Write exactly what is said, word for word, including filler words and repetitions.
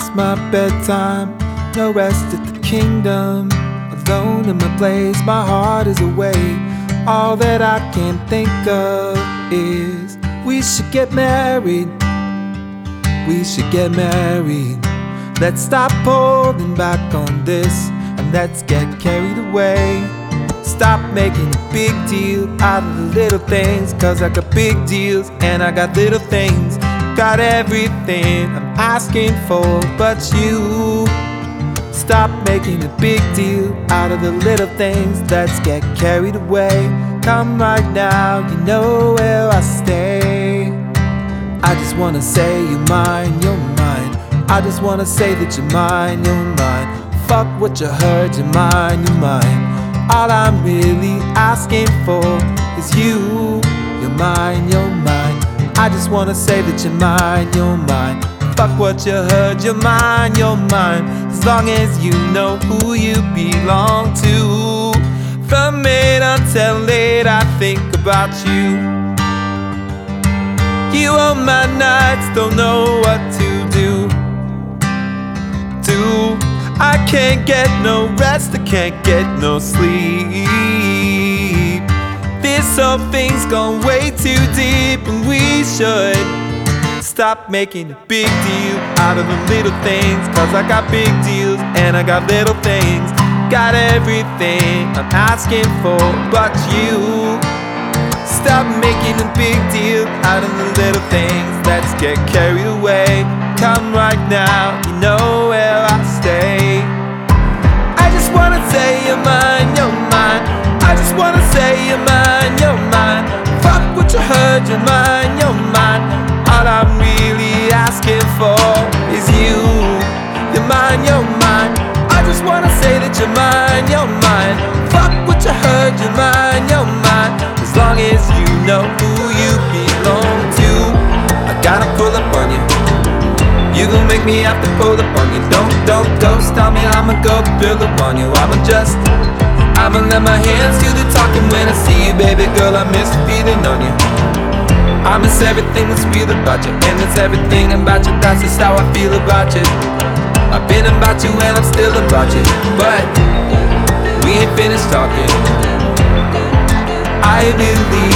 past my bedtime, no rest at the kingdom. Alone in my place, my heart is away. All that I can think of is we should get married. We should get married. Let's stop holding back on this and let's get carried away. Stop making a big deal out of the little things, 'cause I got big deals and I got little things. Got everything I'm asking for but you. Stop making a big deal out of the little things. Let's get carried away. Come right now, you know where I stay. I just wanna say you're mine, you're mine. I just wanna say that you're mine, you're mine. Fuck what you heard, you're mine, you're mine. All I'm really asking for is you. You're mine, you're mine. I just wanna say that you're mine, you're mine. Fuck what you heard, you're mine, you're mine. As long as you know who you belong to. From late until late I think about you. You own my nights, don't know what to do. Do I can't get no rest, I can't get no sleep. This whole thing's gone way too deep, and we should stop making a big deal out of the little things. 'Cause I got big deals and I got little things. Got everything I'm asking for but you. Stop making a big deal out of the little things. Let's get carried away. Come right now, you know where I stay. I just wanna say you're mine, you're mine. I just wanna say you're mine, you're mine. Fuck what you heard, you're mine, you're mine. All I'm really asking for is you. You're mine, you're mine. I just wanna say that you're mine, you're mine. Fuck what you heard, you're mine, you're mine. As long as you know who you belong to. I gotta pull up on you. You gon' make me have to pull up on you. Don't, don't, don't stop me, I'ma go build up on you. I'ma just, I'ma let my hands do the talking when I see you, baby girl. I miss feeling on you. I miss everything that's real about you, and it's everything about you. That's just how I feel about you. I've been about you and I'm still about you, but we ain't finished talking. I believe